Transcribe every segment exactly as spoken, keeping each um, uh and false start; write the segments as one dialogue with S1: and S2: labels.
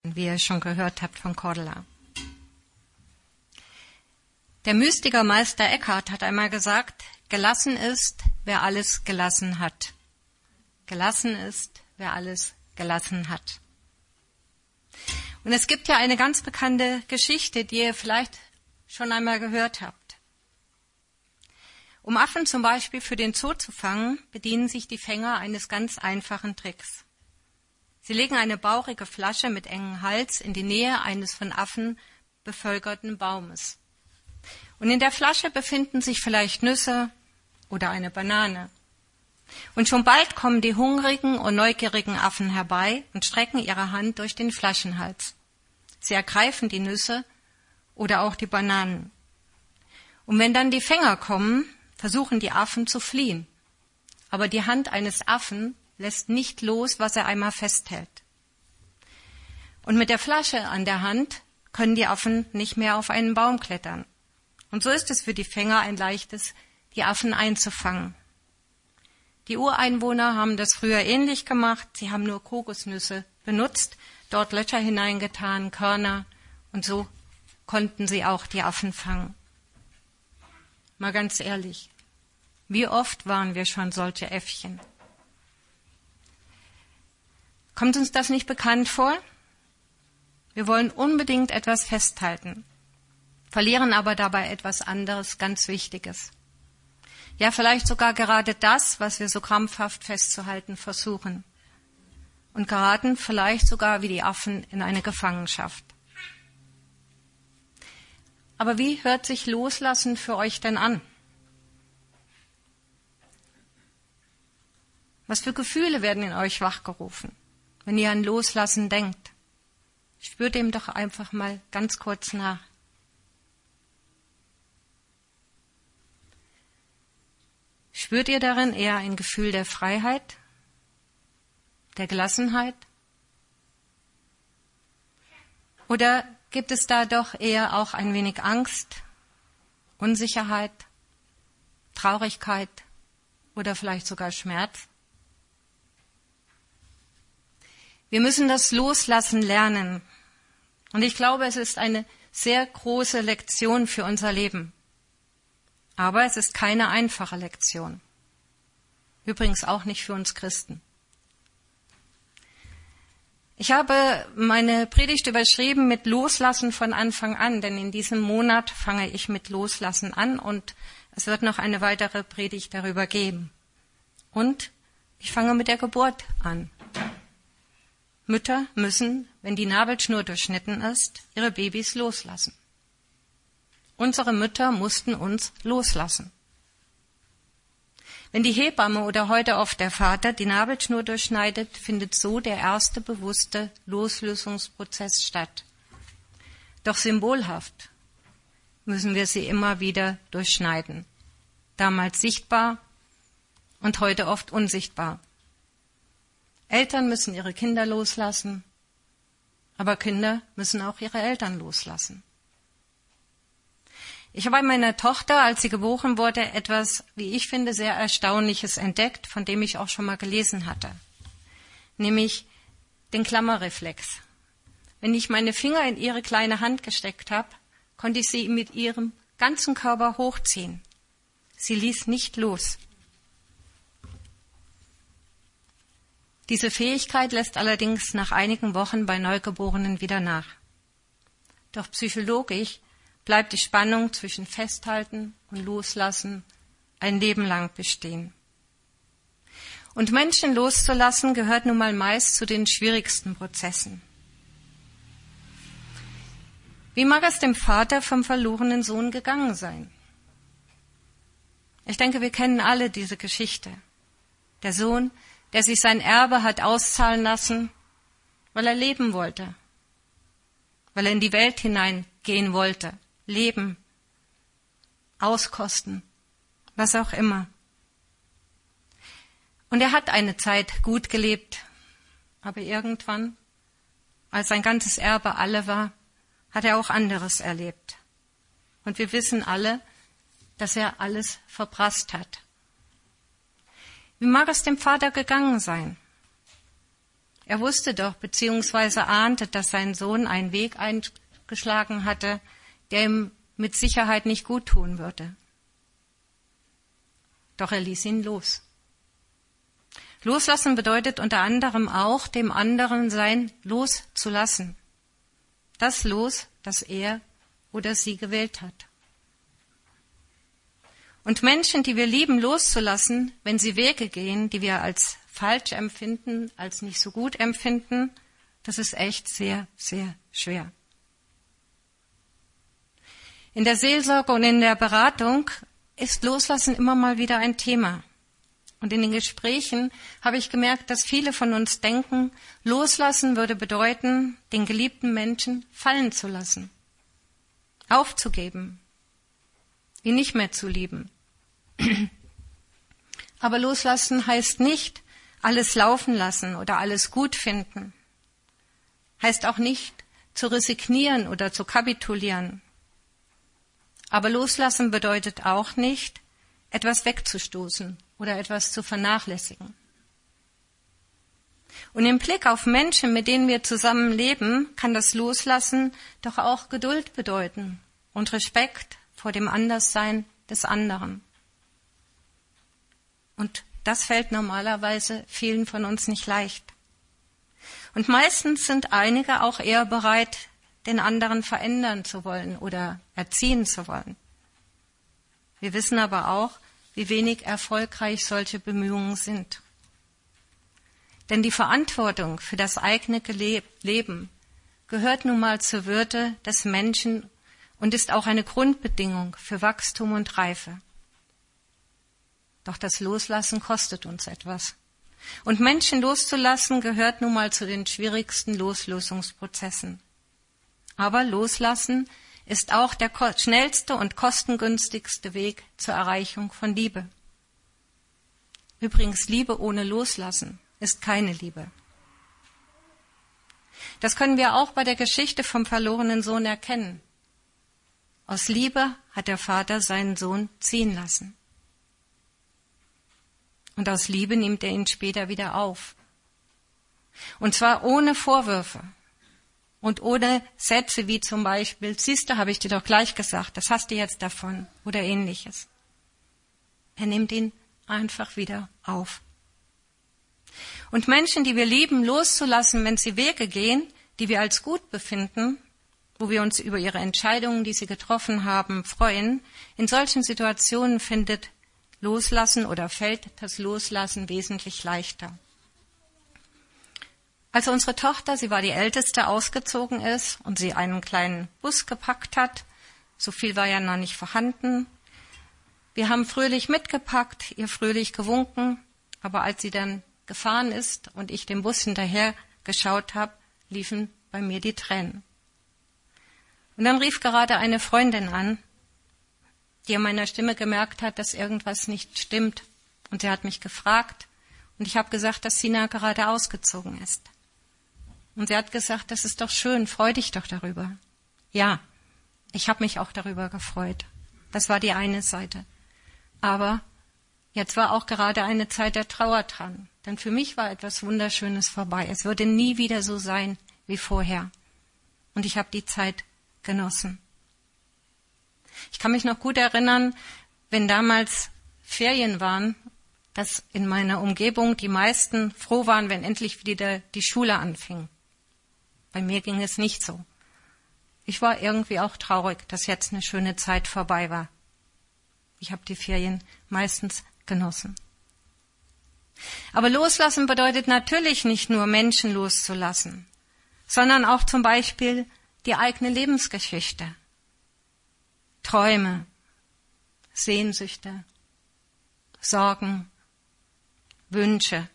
S1: wie ihr schon gehört habt von Cordula. Der Mystiker Meister Eckhart hat einmal gesagt, gelassen ist, wer alles gelassen hat. Gelassen ist, wer alles gelassen hat. Und es gibt ja eine ganz bekannte Geschichte, die ihr vielleicht schon einmal gehört habt. Um Affen zum Beispiel für den Zoo zu fangen, bedienen sich die Fänger eines ganz einfachen Tricks. Sie legen eine bauchige Flasche mit engem Hals in die Nähe eines von Affen bevölkerten Baumes. Und in der Flasche befinden sich vielleicht Nüsse oder eine Banane. Und schon bald kommen die hungrigen und neugierigen Affen herbei und strecken ihre Hand durch den Flaschenhals. Sie ergreifen die Nüsse oder auch die Bananen. Und wenn dann die Fänger kommen, versuchen die Affen zu fliehen. Aber die Hand eines Affen lässt nicht los, was er einmal festhält. Und mit der Flasche an der Hand können die Affen nicht mehr auf einen Baum klettern. Und so ist es für die Fänger ein leichtes, die Affen einzufangen. Die Ureinwohner haben das früher ähnlich gemacht. Sie haben nur Kokosnüsse benutzt, dort Löcher hineingetan, Körner, und so konnten sie auch die Affen fangen. Mal ganz ehrlich, wie oft waren wir schon solche Äffchen? Kommt uns das nicht bekannt vor? Wir wollen unbedingt etwas festhalten, verlieren aber dabei etwas anderes, ganz Wichtiges. Ja, vielleicht sogar gerade das, was wir so krampfhaft festzuhalten versuchen. Und geraten vielleicht sogar wie die Affen in eine Gefangenschaft. Aber wie hört sich Loslassen für euch denn an? Was für Gefühle werden in euch wachgerufen, wenn ihr an Loslassen denkt? Spürt dem doch einfach mal ganz kurz nach. Spürt ihr darin eher ein Gefühl der Freiheit, der Gelassenheit? Oder gibt es da doch eher auch ein wenig Angst, Unsicherheit, Traurigkeit oder vielleicht sogar Schmerz? Wir müssen das Loslassen lernen. Und ich glaube, es ist eine sehr große Lektion für unser Leben. Aber es ist keine einfache Lektion. Übrigens auch nicht für uns Christen. Ich habe meine Predigt überschrieben mit Loslassen von Anfang an, denn in diesem Monat fange ich mit Loslassen an und es wird noch eine weitere Predigt darüber geben. Und ich fange mit der Geburt an. Mütter müssen, wenn die Nabelschnur durchschnitten ist, ihre Babys loslassen. Unsere Mütter mussten uns loslassen. Wenn die Hebamme oder heute oft der Vater die Nabelschnur durchschneidet, findet so der erste bewusste Loslösungsprozess statt. Doch symbolhaft müssen wir sie immer wieder durchschneiden. Damals sichtbar und heute oft unsichtbar. Eltern müssen ihre Kinder loslassen, aber Kinder müssen auch ihre Eltern loslassen. Ich habe bei meiner Tochter, als sie geboren wurde, etwas, wie ich finde, sehr Erstaunliches entdeckt, von dem ich auch schon mal gelesen hatte. Nämlich den Klammerreflex. Wenn ich meine Finger in ihre kleine Hand gesteckt habe, konnte ich sie mit ihrem ganzen Körper hochziehen. Sie ließ nicht los. Diese Fähigkeit lässt allerdings nach einigen Wochen bei Neugeborenen wieder nach. Doch psychologisch bleibt die Spannung zwischen Festhalten und Loslassen ein Leben lang bestehen. Und Menschen loszulassen gehört nun mal meist zu den schwierigsten Prozessen. Wie mag es dem Vater vom verlorenen Sohn gegangen sein? Ich denke, wir kennen alle diese Geschichte. Der Sohn, der sich sein Erbe hat auszahlen lassen, weil er leben wollte, weil er in die Welt hineingehen wollte. Leben, auskosten, was auch immer. Und er hat eine Zeit gut gelebt, aber irgendwann, als sein ganzes Erbe alle war, hat er auch anderes erlebt. Und wir wissen alle, dass er alles verprasst hat. Wie mag es dem Vater gegangen sein? Er wusste doch, beziehungsweise ahnte, dass sein Sohn einen Weg eingeschlagen hatte, der ihm mit Sicherheit nicht gut tun würde. Doch er ließ ihn los. Loslassen bedeutet unter anderem auch, dem anderen sein loszulassen. Das Los, das er oder sie gewählt hat. Und Menschen, die wir lieben, loszulassen, wenn sie Wege gehen, die wir als falsch empfinden, als nicht so gut empfinden, das ist echt sehr, sehr schwer. In der Seelsorge und in der Beratung ist Loslassen immer mal wieder ein Thema. Und in den Gesprächen habe ich gemerkt, dass viele von uns denken, Loslassen würde bedeuten, den geliebten Menschen fallen zu lassen, aufzugeben, ihn nicht mehr zu lieben. Aber Loslassen heißt nicht, alles laufen lassen oder alles gut finden. Heißt auch nicht, zu resignieren oder zu kapitulieren. Aber Loslassen bedeutet auch nicht, etwas wegzustoßen oder etwas zu vernachlässigen. Und im Blick auf Menschen, mit denen wir zusammen leben, kann das Loslassen doch auch Geduld bedeuten und Respekt vor dem Anderssein des anderen. Und das fällt normalerweise vielen von uns nicht leicht. Und meistens sind einige auch eher bereit, den anderen verändern zu wollen oder erziehen zu wollen. Wir wissen aber auch, wie wenig erfolgreich solche Bemühungen sind. Denn die Verantwortung für das eigene Leben gehört nun mal zur Würde des Menschen und ist auch eine Grundbedingung für Wachstum und Reife. Doch das Loslassen kostet uns etwas. Und Menschen loszulassen gehört nun mal zu den schwierigsten Loslösungsprozessen. Aber Loslassen ist auch der schnellste und kostengünstigste Weg zur Erreichung von Liebe. Übrigens, Liebe ohne Loslassen ist keine Liebe. Das können wir auch bei der Geschichte vom verlorenen Sohn erkennen. Aus Liebe hat der Vater seinen Sohn ziehen lassen. Und aus Liebe nimmt er ihn später wieder auf. Und zwar ohne Vorwürfe und ohne Sätze wie zum Beispiel, siehst du, habe ich dir doch gleich gesagt, das hast du jetzt davon oder ähnliches. Er nimmt ihn einfach wieder auf. Und Menschen, die wir lieben, loszulassen, wenn sie Wege gehen, die wir als gut befinden, wo wir uns über ihre Entscheidungen, die sie getroffen haben, freuen, in solchen Situationen findet Loslassen oder fällt das Loslassen wesentlich leichter. Als unsere Tochter, sie war die Älteste, ausgezogen ist und sie einen kleinen Bus gepackt hat, so viel war ja noch nicht vorhanden, wir haben fröhlich mitgepackt, ihr fröhlich gewunken, aber als sie dann gefahren ist und ich dem Bus hinterher geschaut habe, liefen bei mir die Tränen. Und dann rief gerade eine Freundin an, die an meiner Stimme gemerkt hat, dass irgendwas nicht stimmt. Und sie hat mich gefragt und ich habe gesagt, dass Sina gerade ausgezogen ist. Und sie hat gesagt, das ist doch schön, freu dich doch darüber. Ja, ich habe mich auch darüber gefreut. Das war die eine Seite. Aber jetzt war auch gerade eine Zeit der Trauer dran. Denn für mich war etwas Wunderschönes vorbei. Es würde nie wieder so sein wie vorher. Und ich habe die Zeit genossen. Ich kann mich noch gut erinnern, wenn damals Ferien waren, dass in meiner Umgebung die meisten froh waren, wenn endlich wieder die Schule anfing. Bei mir ging es nicht so. Ich war irgendwie auch traurig, dass jetzt eine schöne Zeit vorbei war. Ich habe die Ferien meistens genossen. Aber loslassen bedeutet natürlich nicht nur Menschen loszulassen, sondern auch zum Beispiel die eigene Lebensgeschichte. Träume, Sehnsüchte, Sorgen, Wünsche,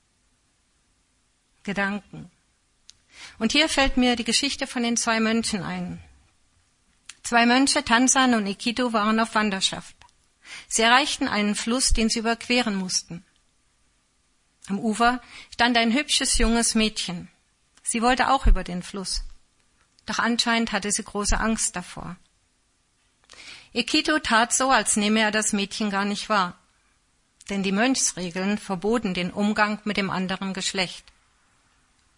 S1: Gedanken. Und hier fällt mir die Geschichte von den zwei Mönchen ein. Zwei Mönche, Tansan und Ikito, waren auf Wanderschaft. Sie erreichten einen Fluss, den sie überqueren mussten. Am Ufer stand ein hübsches junges Mädchen. Sie wollte auch über den Fluss. Doch anscheinend hatte sie große Angst davor. Ikito tat so, als nehme er das Mädchen gar nicht wahr. Denn die Mönchsregeln verboten den Umgang mit dem anderen Geschlecht.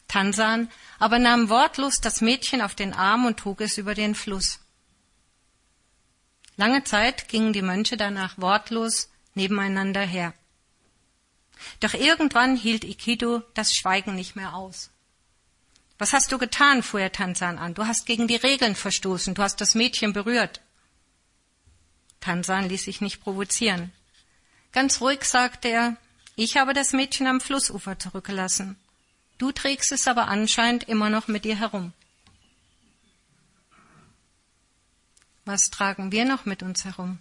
S1: Tansan aber nahm wortlos das Mädchen auf den Arm und trug es über den Fluss. Lange Zeit gingen die Mönche danach wortlos nebeneinander her. Doch irgendwann hielt Ikido das Schweigen nicht mehr aus. »Was hast du getan?« fuhr er Tansan an. »Du hast gegen die Regeln verstoßen, du hast das Mädchen berührt.« Tansan ließ sich nicht provozieren. Ganz ruhig sagte er, »Ich habe das Mädchen am Flussufer zurückgelassen. Du trägst es aber anscheinend immer noch mit dir herum.« Was tragen wir noch mit uns herum?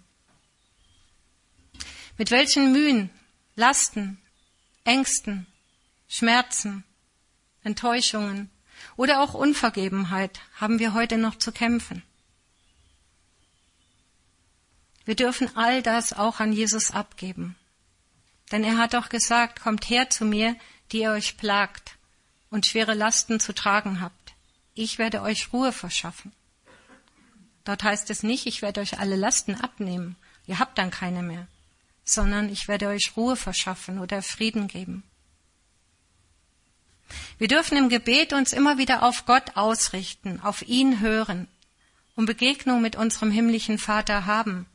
S1: Mit welchen Mühen, Lasten, Ängsten, Schmerzen, Enttäuschungen oder auch Unvergebenheit haben wir heute noch zu kämpfen? Wir dürfen all das auch an Jesus abgeben. Denn er hat auch gesagt, kommt her zu mir, die ihr euch plagt und schwere Lasten zu tragen habt. Ich werde euch Ruhe verschaffen. Dort heißt es nicht, ich werde euch alle Lasten abnehmen, ihr habt dann keine mehr, sondern ich werde euch Ruhe verschaffen oder Frieden geben. Wir dürfen im Gebet uns immer wieder auf Gott ausrichten, auf ihn hören und Begegnung mit unserem himmlischen Vater haben.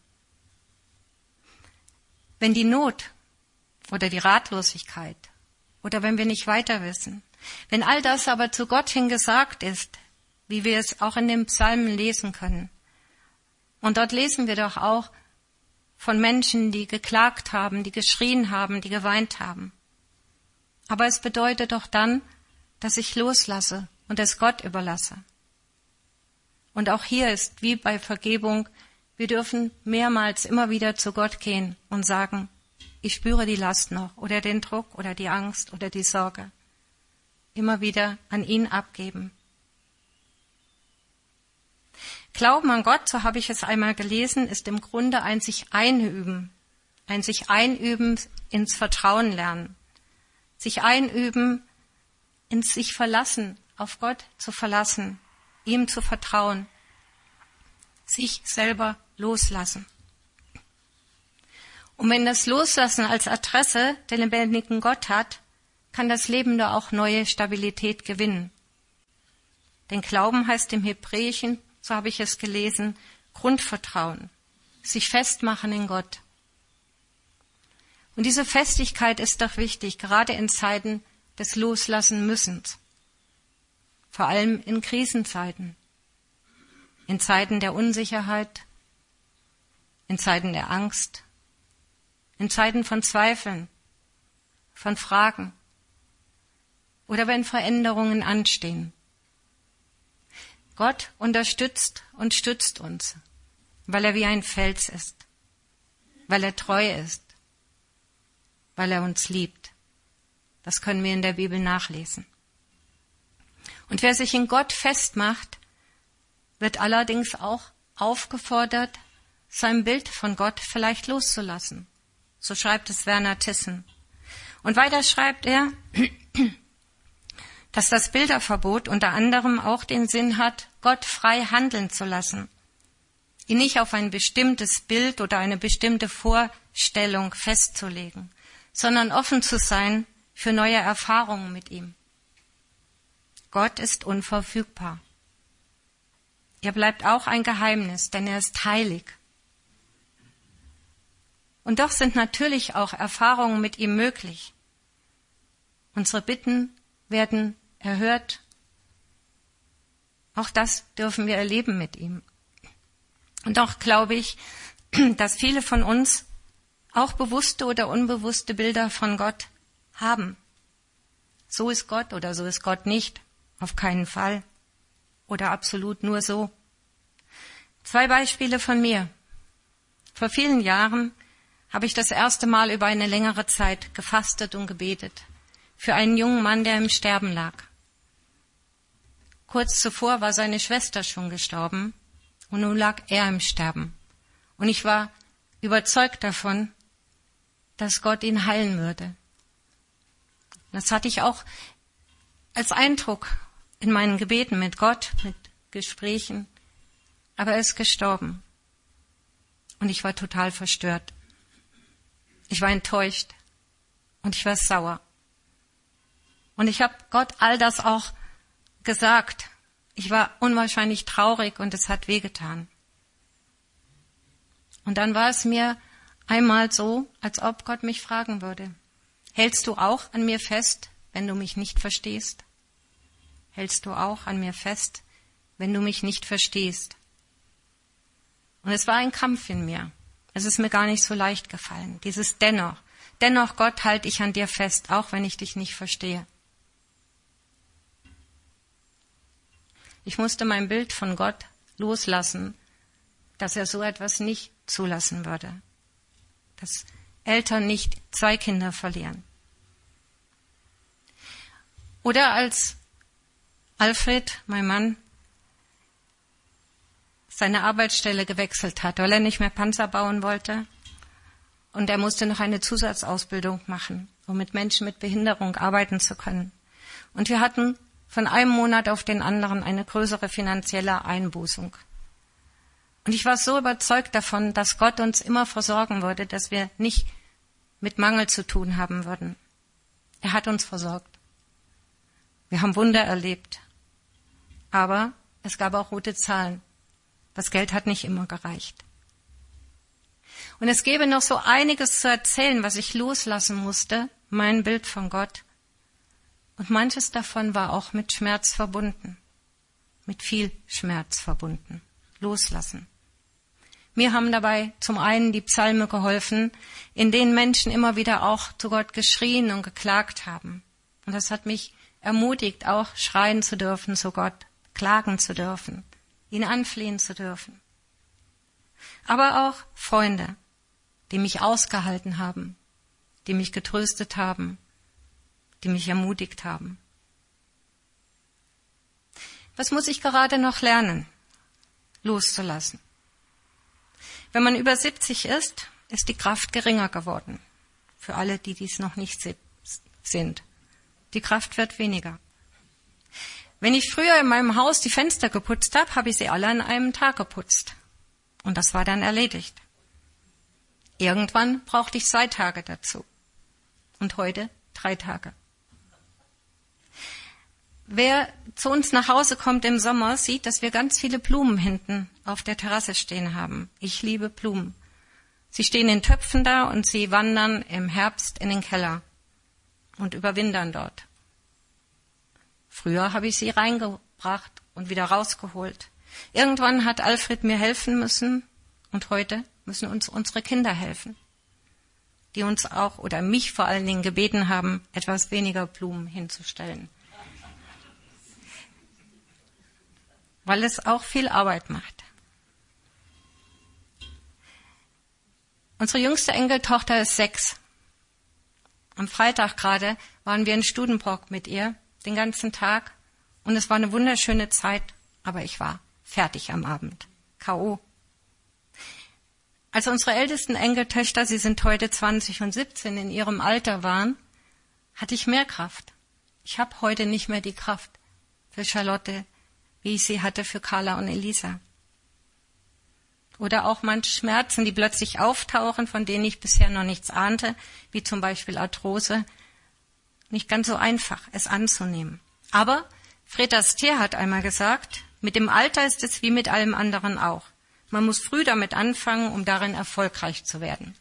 S1: Wenn die Not oder die Ratlosigkeit oder wenn wir nicht weiter wissen, wenn all das aber zu Gott hin gesagt ist, wie wir es auch in den Psalmen lesen können, und dort lesen wir doch auch von Menschen, die geklagt haben, die geschrien haben, die geweint haben. Aber es bedeutet doch dann, dass ich loslasse und es Gott überlasse. Und auch hier ist, wie bei Vergebung, wir dürfen mehrmals immer wieder zu Gott gehen und sagen, ich spüre die Last noch oder den Druck oder die Angst oder die Sorge. Immer wieder an ihn abgeben. Glauben an Gott, so habe ich es einmal gelesen, ist im Grunde ein sich einüben, ein sich einüben ins Vertrauen lernen, sich einüben ins sich verlassen, auf Gott zu verlassen, ihm zu vertrauen, sich selber loslassen. Und wenn das Loslassen als Adresse den lebendigen Gott hat, kann das Leben da auch neue Stabilität gewinnen. Denn Glauben heißt im Hebräischen, so habe ich es gelesen, Grundvertrauen, sich festmachen in Gott. Und diese Festigkeit ist doch wichtig, gerade in Zeiten des Loslassen-Müssens. Vor allem in Krisenzeiten, in Zeiten der Unsicherheit, in Zeiten der Angst, in Zeiten von Zweifeln, von Fragen oder wenn Veränderungen anstehen. Gott unterstützt und stützt uns, weil er wie ein Fels ist, weil er treu ist, weil er uns liebt. Das können wir in der Bibel nachlesen. Und wer sich in Gott festmacht, wird allerdings auch aufgefordert, sein Bild von Gott vielleicht loszulassen. So schreibt es Werner Thyssen. Und weiter schreibt er, dass das Bilderverbot unter anderem auch den Sinn hat, Gott frei handeln zu lassen, ihn nicht auf ein bestimmtes Bild oder eine bestimmte Vorstellung festzulegen, sondern offen zu sein für neue Erfahrungen mit ihm. Gott ist unverfügbar. Er bleibt auch ein Geheimnis, denn er ist heilig. Und doch sind natürlich auch Erfahrungen mit ihm möglich. Unsere Bitten werden erhört. Auch das dürfen wir erleben mit ihm. Und doch glaube ich, dass viele von uns auch bewusste oder unbewusste Bilder von Gott haben. So ist Gott oder so ist Gott nicht. Auf keinen Fall. Oder absolut nur so. Zwei Beispiele von mir. Vor vielen Jahren habe ich das erste Mal über eine längere Zeit gefastet und gebetet. Für einen jungen Mann, der im Sterben lag. Kurz zuvor war seine Schwester schon gestorben und nun lag er im Sterben. Und ich war überzeugt davon, dass Gott ihn heilen würde. Das hatte ich auch als Eindruck in meinen Gebeten mit Gott, mit Gesprächen. Aber er ist gestorben. Und ich war total verstört. Ich war enttäuscht und ich war sauer. Und ich habe Gott all das auch gesagt. Ich war unwahrscheinlich traurig und es hat wehgetan. Und dann war es mir einmal so, als ob Gott mich fragen würde, hältst du auch an mir fest, wenn du mich nicht verstehst? Hältst du auch an mir fest, wenn du mich nicht verstehst? Und es war ein Kampf in mir. Es ist mir gar nicht so leicht gefallen. Dieses Dennoch. Dennoch, Gott, halte ich an dir fest, auch wenn ich dich nicht verstehe. Ich musste mein Bild von Gott loslassen, dass er so etwas nicht zulassen würde. Dass Eltern nicht zwei Kinder verlieren. Oder als Alfred, mein Mann, seine Arbeitsstelle gewechselt hat, weil er nicht mehr Panzer bauen wollte. Und er musste noch eine Zusatzausbildung machen, um mit Menschen mit Behinderung arbeiten zu können. Und wir hatten von einem Monat auf den anderen eine größere finanzielle Einbußung. Und ich war so überzeugt davon, dass Gott uns immer versorgen würde, dass wir nicht mit Mangel zu tun haben würden. Er hat uns versorgt. Wir haben Wunder erlebt. Aber es gab auch rote Zahlen. Das Geld hat nicht immer gereicht. Und es gäbe noch so einiges zu erzählen, was ich loslassen musste, mein Bild von Gott. Und manches davon war auch mit Schmerz verbunden, mit viel Schmerz verbunden. Loslassen. Mir haben dabei zum einen die Psalme geholfen, in denen Menschen immer wieder auch zu Gott geschrien und geklagt haben. Und das hat mich ermutigt, auch schreien zu dürfen zu Gott, klagen zu dürfen, ihn anflehen zu dürfen. Aber auch Freunde, die mich ausgehalten haben, die mich getröstet haben, die mich ermutigt haben. Was muss ich gerade noch lernen? Loszulassen. Wenn man über siebzig ist, ist die Kraft geringer geworden. Für alle, die dies noch nicht sind. Die Kraft wird weniger. Wenn ich früher in meinem Haus die Fenster geputzt habe, habe ich sie alle an einem Tag geputzt. Und das war dann erledigt. Irgendwann brauchte ich zwei Tage dazu. Und heute drei Tage. Wer zu uns nach Hause kommt im Sommer, sieht, dass wir ganz viele Blumen hinten auf der Terrasse stehen haben. Ich liebe Blumen. Sie stehen in Töpfen da und sie wandern im Herbst in den Keller und überwintern dort. Früher habe ich sie reingebracht und wieder rausgeholt. Irgendwann hat Alfred mir helfen müssen und heute müssen uns unsere Kinder helfen, die uns auch oder mich vor allen Dingen gebeten haben, etwas weniger Blumen hinzustellen. Weil es auch viel Arbeit macht. Unsere jüngste Enkeltochter ist sechs. Am Freitag gerade waren wir in Studenbrock mit ihr, den ganzen Tag. Und es war eine wunderschöne Zeit, aber ich war fertig am Abend. K O Als unsere ältesten Enkeltöchter, sie sind heute zwanzig und siebzehn, in ihrem Alter waren, hatte ich mehr Kraft. Ich habe heute nicht mehr die Kraft für Charlotte, wie ich sie hatte für Carla und Elisa. Oder auch manche Schmerzen, die plötzlich auftauchen, von denen ich bisher noch nichts ahnte, wie zum Beispiel Arthrose. Nicht ganz so einfach, es anzunehmen. Aber Fred Astaire hat einmal gesagt, mit dem Alter ist es wie mit allem anderen auch. Man muss früh damit anfangen, um darin erfolgreich zu werden.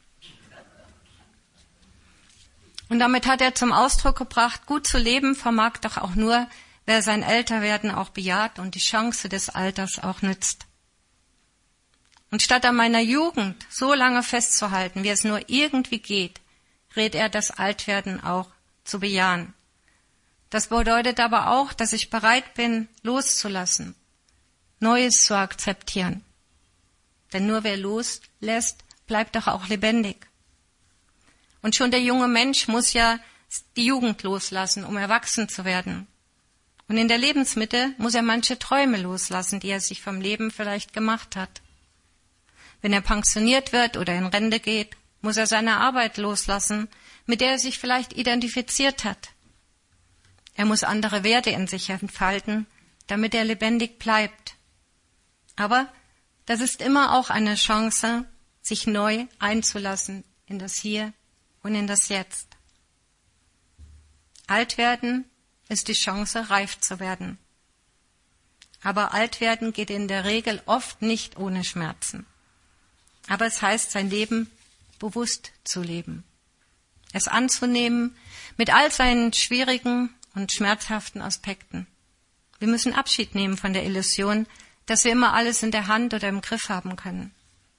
S1: Und damit hat er zum Ausdruck gebracht, gut zu leben vermag doch auch nur, wer sein Älterwerden auch bejaht und die Chance des Alters auch nützt. Und statt an meiner Jugend so lange festzuhalten, wie es nur irgendwie geht, rät er, das Altwerden auch zu bejahen. Das bedeutet aber auch, dass ich bereit bin, loszulassen, Neues zu akzeptieren. Denn nur wer loslässt, bleibt doch auch lebendig. Und schon der junge Mensch muss ja die Jugend loslassen, um erwachsen zu werden. Und in der Lebensmitte muss er manche Träume loslassen, die er sich vom Leben vielleicht gemacht hat. Wenn er pensioniert wird oder in Rente geht, muss er seine Arbeit loslassen, mit der er sich vielleicht identifiziert hat. Er muss andere Werte in sich entfalten, damit er lebendig bleibt. Aber das ist immer auch eine Chance, sich neu einzulassen in das Hier und in das Jetzt. Alt werden ist die Chance, reif zu werden. Aber alt werden geht in der Regel oft nicht ohne Schmerzen. Aber es heißt, sein Leben bewusst zu leben. Es anzunehmen mit all seinen schwierigen und schmerzhaften Aspekten. Wir müssen Abschied nehmen von der Illusion, dass wir immer alles in der Hand oder im Griff haben können.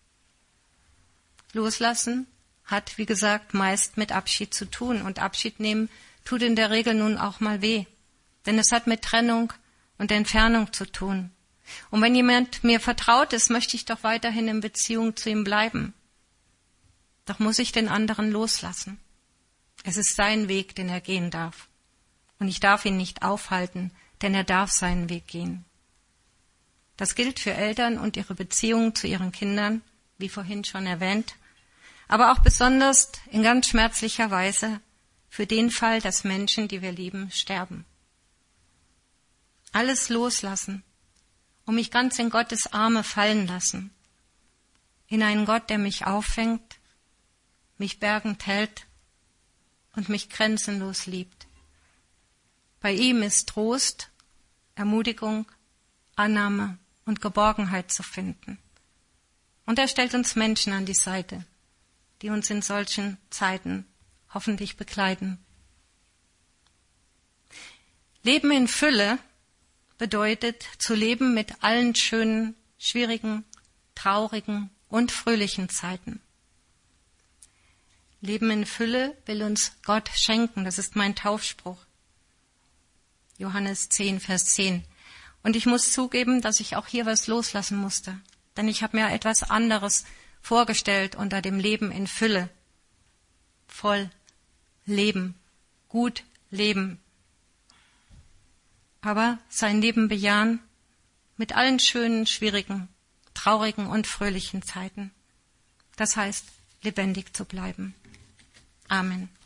S1: Loslassen hat, wie gesagt, meist mit Abschied zu tun. Und Abschied nehmen tut in der Regel nun auch mal weh. Denn es hat mit Trennung und Entfernung zu tun. Und wenn jemand mir vertraut ist, möchte ich doch weiterhin in Beziehung zu ihm bleiben. Doch muss ich den anderen loslassen. Es ist sein Weg, den er gehen darf. Und ich darf ihn nicht aufhalten, denn er darf seinen Weg gehen. Das gilt für Eltern und ihre Beziehungen zu ihren Kindern, wie vorhin schon erwähnt, aber auch besonders in ganz schmerzlicher Weise für den Fall, dass Menschen, die wir lieben, sterben. Alles loslassen und mich ganz in Gottes Arme fallen lassen, in einen Gott, der mich auffängt, mich bergend hält und mich grenzenlos liebt. Bei ihm ist Trost, Ermutigung, Annahme und Geborgenheit zu finden. Und er stellt uns Menschen an die Seite, die uns in solchen Zeiten hoffentlich begleiten. Leben in Fülle bedeutet zu leben mit allen schönen, schwierigen, traurigen und fröhlichen Zeiten. Leben in Fülle will uns Gott schenken, das ist mein Taufspruch. Johannes zehn, Vers zehn. Und ich muss zugeben, dass ich auch hier was loslassen musste, denn ich habe mir etwas anderes vorgestellt unter dem Leben in Fülle. Voll leben, gut leben. Aber sein Leben bejahen mit allen schönen, schwierigen, traurigen und fröhlichen Zeiten. Das heißt, lebendig zu bleiben. Amen.